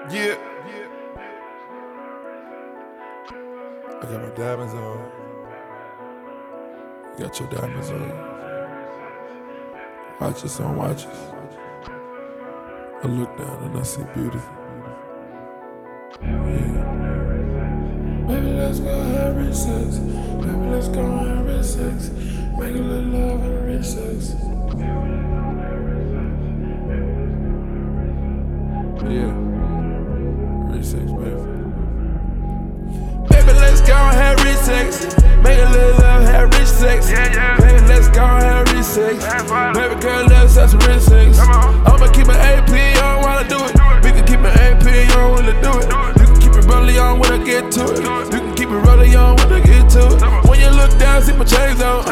Yeah. I got my diamonds on. You got your diamonds on. Watches on watches. I look down and I see beauty. Yeah. Baby, let's go have sex. Baby, let's go have sex. Make a little love and rich sex. Yeah. Rich sex, baby. Baby, let's go have rich sex. Make a little love, have rich sex. Baby, let's go have rich sex. Baby girl, let's have some rich sex. I'ma keep an AP on while I do it. We can keep an AP on when I do it. You can keep it rolling on when I get to it. You can keep it rolling on when I get to it. When you look down, see my chains on.